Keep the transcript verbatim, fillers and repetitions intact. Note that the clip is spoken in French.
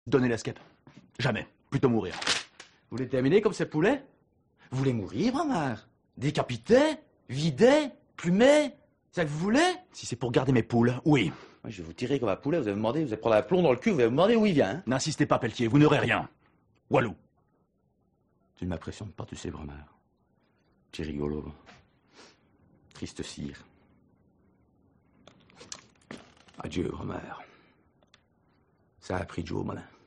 Donnez l'escape. Jamais. Plutôt mourir. Vous voulez terminer comme ces poulets? Vous voulez mourir, Bramar? Décapité? Vidé? Plumé? C'est ça que vous voulez? Si c'est pour garder mes poules, oui. Ouais, je vais vous tirer comme un poulet, vous allez me demander, vous allez prendre un plomb dans le cul, vous allez me demander où il vient. Hein? N'insistez pas, Pelletier, vous n'aurez rien. Walou. Tu ne m'impressionnes pas, tu sais, Bramar. Tu es rigolo. Triste cire. Adieu, Bramar. Ça a pris Joe, malin.